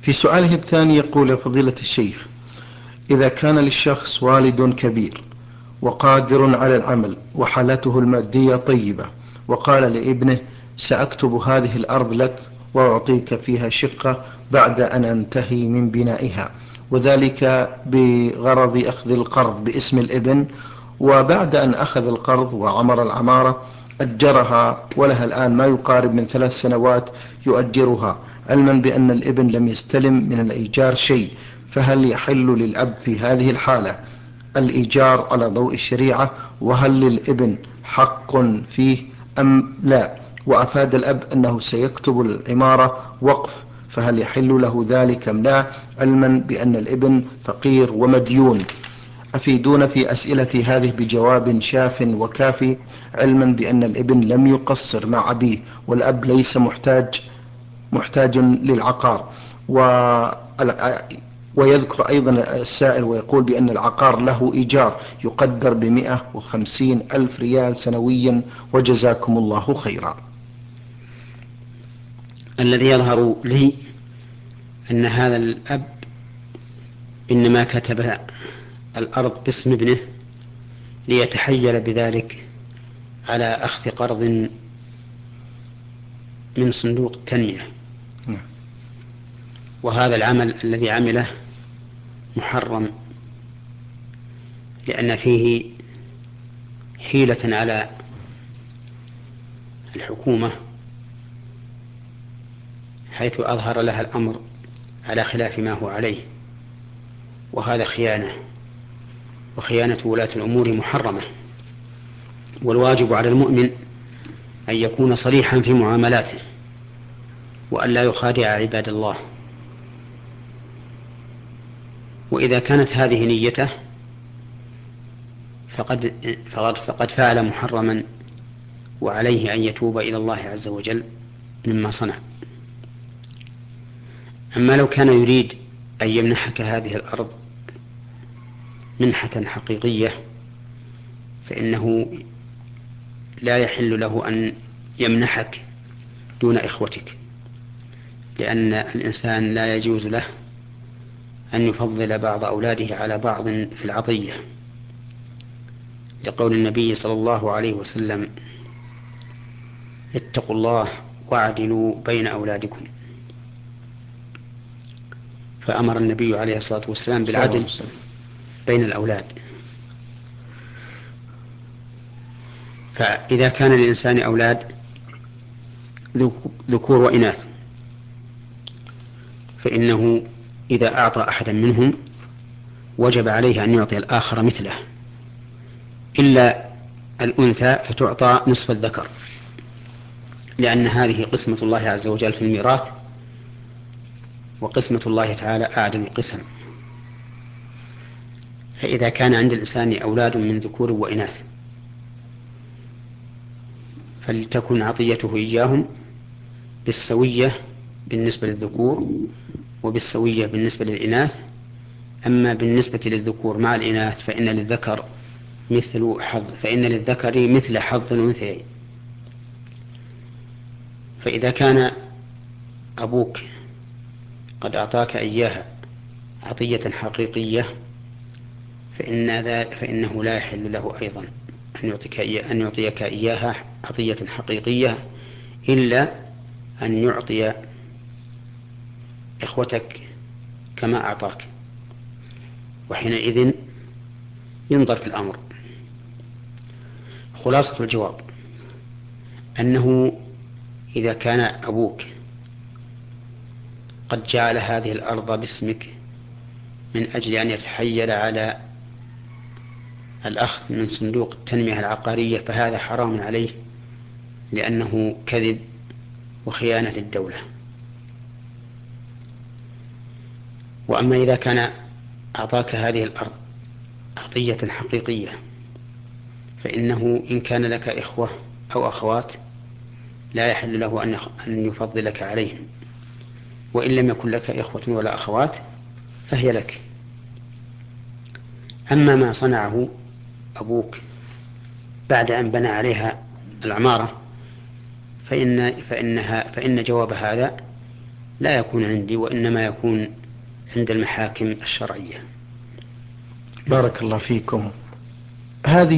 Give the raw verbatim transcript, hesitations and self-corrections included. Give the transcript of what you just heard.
في سؤاله الثاني يقول: يا فضيلة الشيخ، إذا كان للشخص والد كبير وقادر على العمل وحالته المادية طيبة، وقال لابنه: سأكتب هذه الأرض لك وأعطيك فيها شقة بعد أن أنتهي من بنائها، وذلك بغرض أخذ القرض باسم الابن، وبعد أن أخذ القرض وعمر العمارة أجرها، ولها الآن ما يقارب من ثلاث سنوات يؤجرها، علما بأن الابن لم يستلم من الإيجار شيء، فهل يحل للأب في هذه الحالة الإيجار على ضوء الشريعة؟ وهل للابن حق فيه أم لا؟ وأفاد الأب أنه سيكتب العمارة وقف، فهل يحل له ذلك أم لا، علما بأن الابن فقير ومديون؟ أفيدون في أسئلتي هذه بجواب شاف وكافي، علما بأن الابن لم يقصر مع أبيه، والأب ليس محتاج محتاج للعقار. و ويذكر أيضا السائل ويقول بأن العقار له إيجار يقدر بمئة وخمسين ألف ريال سنويا، وجزاكم الله خيرا. الذي يظهر لي أن هذا الأب إنما كتب الأرض باسم ابنه ليتحيل بذلك على أخذ قرض من صندوق التنمية، وهذا العمل الذي عمله محرم، لأن فيه حيلة على الحكومة حيث أظهر لها الأمر على خلاف ما هو عليه، وهذا خيانة، وخيانة ولاة الأمور محرمة. والواجب على المؤمن أن يكون صريحا في معاملاته، وأن لا يخادع عباد الله. وإذا كانت هذه نيته فقد, فقد, فقد فعل محرما، وعليه أن يتوب إلى الله عز وجل مما صنع. أما لو كان يريد أن يمنحك هذه الأرض منحة حقيقية فإنه لا يحل له أن يمنحك دون إخوتك، لأن الإنسان لا يجوز له أن يفضل بعض أولاده على بعض في العطية، لقول النبي صلى الله عليه وسلم: اتقوا الله واعدلوا بين أولادكم. فأمر النبي عليه الصلاة والسلام بالعدل بين الأولاد. فإذا كان للإنسان أولاد ذكور وإناث فإنه إذا أعطى أحدا منهم وجب عليه أن يعطي الآخر مثله، إلا الأنثى فتعطى نصف الذكر، لأن هذه قسمة الله عز وجل في الميراث، وقسمة الله تعالى أعدل القسم. فإذا كان عند الإنسان أولاد من ذكور وإناث فلتكن عطيته إياهم بالسوية بالنسبة للذكور وبالسوية بالنسبة للإناث. أما بالنسبة للذكور مع الإناث فإن للذكر مثل حظ فإن للذكر مثل حظ الأنثيين. فإذا كان أبوك قد أعطاك إياها عطية حقيقية فإن فإنه لا يحل له أيضا أن يعطيك أن يعطيك إياها عطية حقيقية، إلا أن يعطي إخوتك كما أعطاك، وحينئذ ينظر في الأمر. خلاصة الجواب أنه إذا كان أبوك قد جعل هذه الأرض باسمك من أجل أن يتحيل على الأخذ من صندوق التنمية العقارية فهذا حرام عليه، لأنه كذب وخيانة للدولة. وأما إذا كان أعطاك هذه الأرض عطية حقيقية فإنه إن كان لك إخوة أو أخوات لا يحل له أن يفضلك عليهم، وإن لم يكن لك إخوة ولا أخوات فهي لك. أما ما صنعه أبوك بعد أن بنى عليها العمارة فإن, فإنها فإن جواب هذا لا يكون عندي، وإنما يكون عند المحاكم الشرعية. بارك الله فيكم. هذه